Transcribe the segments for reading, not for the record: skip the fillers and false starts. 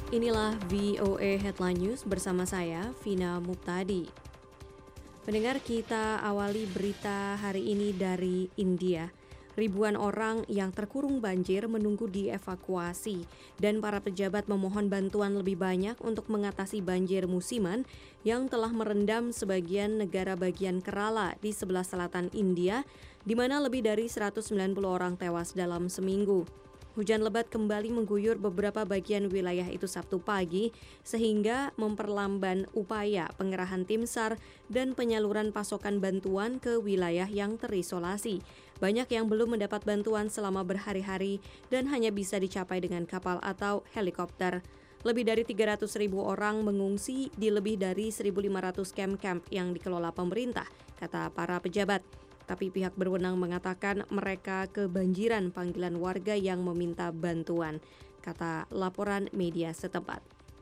Inilah VOA Headline News bersama saya, Vina Muptadi. Pendengar, kita awali berita hari ini dari India. Ribuan orang yang terkurung banjir menunggu dievakuasi dan para pejabat memohon bantuan lebih banyak untuk mengatasi banjir musiman yang telah merendam sebagian negara bagian Kerala di sebelah selatan India, di mana lebih dari 190 orang tewas dalam seminggu. Hujan lebat kembali mengguyur beberapa bagian wilayah itu Sabtu pagi sehingga memperlambat upaya pengerahan tim SAR dan penyaluran pasokan bantuan ke wilayah yang terisolasi. Banyak yang belum mendapat bantuan selama berhari-hari dan hanya bisa dicapai dengan kapal atau helikopter. Lebih dari 300.000 orang mengungsi di lebih dari 1.500 kamp-kamp yang dikelola pemerintah, kata para pejabat. Tapi pihak berwenang mengatakan mereka kebanjiran panggilan warga yang meminta bantuan, kata laporan media setempat.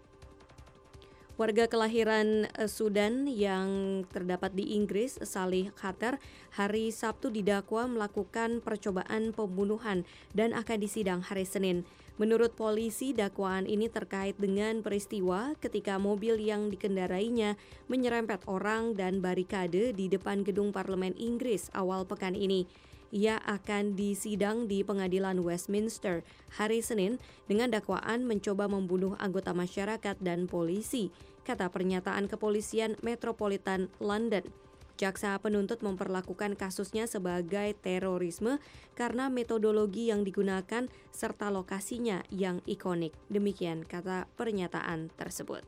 Warga kelahiran Sudan yang terdapat di Inggris, Salih Khater, hari Sabtu didakwa melakukan percobaan pembunuhan dan akan disidang hari Senin. Menurut polisi, dakwaan ini terkait dengan peristiwa ketika mobil yang dikendarainya menyerempet orang dan barikade di depan gedung parlemen Inggris awal pekan ini. Ia akan disidang di pengadilan Westminster hari Senin dengan dakwaan mencoba membunuh anggota masyarakat dan polisi, kata pernyataan kepolisian Metropolitan London. Jaksa penuntut memperlakukan kasusnya sebagai terorisme karena metodologi yang digunakan serta lokasinya yang ikonik. Demikian kata pernyataan tersebut.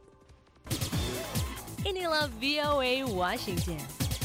Inilah VOA Washington.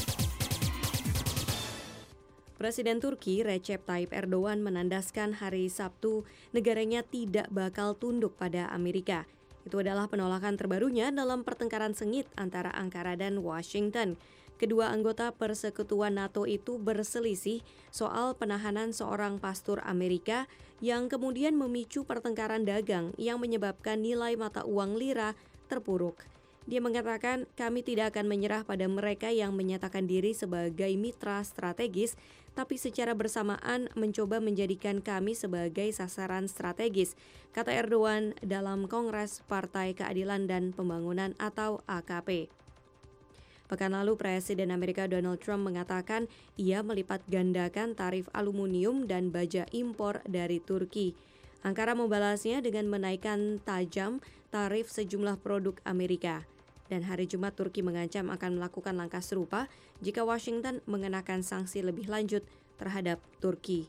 Presiden Turki Recep Tayyip Erdogan menandaskan hari Sabtu negaranya tidak bakal tunduk pada Amerika. Itu adalah penolakan terbarunya dalam pertengkaran sengit antara Ankara dan Washington. Kedua anggota persekutuan NATO itu berselisih soal penahanan seorang pastor Amerika yang kemudian memicu pertengkaran dagang yang menyebabkan nilai mata uang lira terpuruk. Dia mengatakan, kami tidak akan menyerah pada mereka yang menyatakan diri sebagai mitra strategis, tapi secara bersamaan mencoba menjadikan kami sebagai sasaran strategis, kata Erdogan dalam Kongres Partai Keadilan dan Pembangunan atau AKP. Pekan lalu, Presiden Amerika Donald Trump mengatakan ia melipat gandakan tarif aluminium dan baja impor dari Turki. Ankara membalasnya dengan menaikkan tajam tarif sejumlah produk Amerika. Dan hari Jumat Turki mengancam akan melakukan langkah serupa jika Washington mengenakan sanksi lebih lanjut terhadap Turki.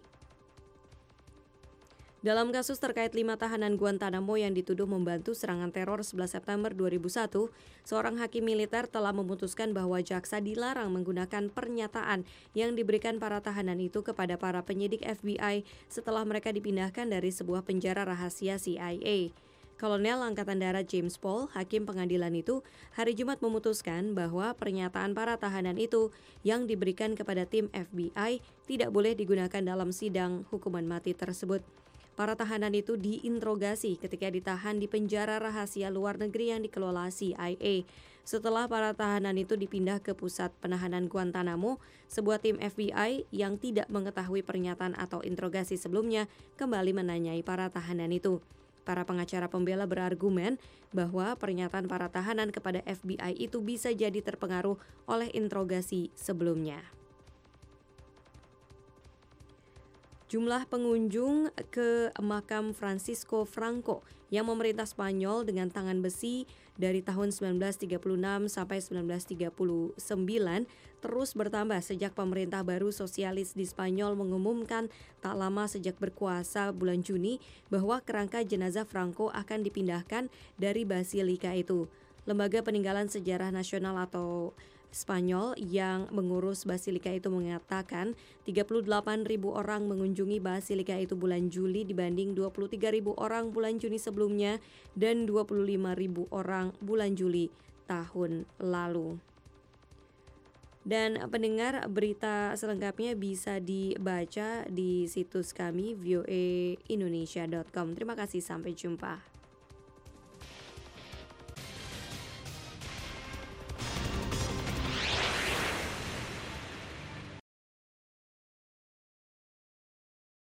Dalam kasus terkait 5 tahanan Guantanamo yang dituduh membantu serangan teror 11 September 2001, seorang hakim militer telah memutuskan bahwa jaksa dilarang menggunakan pernyataan yang diberikan para tahanan itu kepada para penyidik FBI setelah mereka dipindahkan dari sebuah penjara rahasia CIA. Kolonel Angkatan Darat James Paul, hakim pengadilan itu, hari Jumat memutuskan bahwa pernyataan para tahanan itu yang diberikan kepada tim FBI tidak boleh digunakan dalam sidang hukuman mati tersebut. Para tahanan itu diinterogasi ketika ditahan di penjara rahasia luar negeri yang dikelola CIA. Setelah para tahanan itu dipindah ke pusat penahanan Guantanamo, sebuah tim FBI yang tidak mengetahui pernyataan atau interogasi sebelumnya kembali menanyai para tahanan itu. Para pengacara pembela berargumen bahwa pernyataan para tahanan kepada FBI itu bisa jadi terpengaruh oleh interogasi sebelumnya. Jumlah pengunjung ke makam Francisco Franco yang memerintah Spanyol dengan tangan besi dari tahun 1936 sampai 1939 terus bertambah sejak pemerintah baru sosialis di Spanyol mengumumkan tak lama sejak berkuasa bulan Juni bahwa kerangka jenazah Franco akan dipindahkan dari basilika itu. Lembaga Peninggalan Sejarah Nasional atau Spanyol yang mengurus basilika itu mengatakan 38.000 orang mengunjungi basilika itu bulan Juli dibanding 23.000 orang bulan Juni sebelumnya dan 25.000 orang bulan Juli tahun lalu. Dan pendengar, berita selengkapnya bisa dibaca di situs kami voaindonesia.com. Terima kasih, sampai jumpa.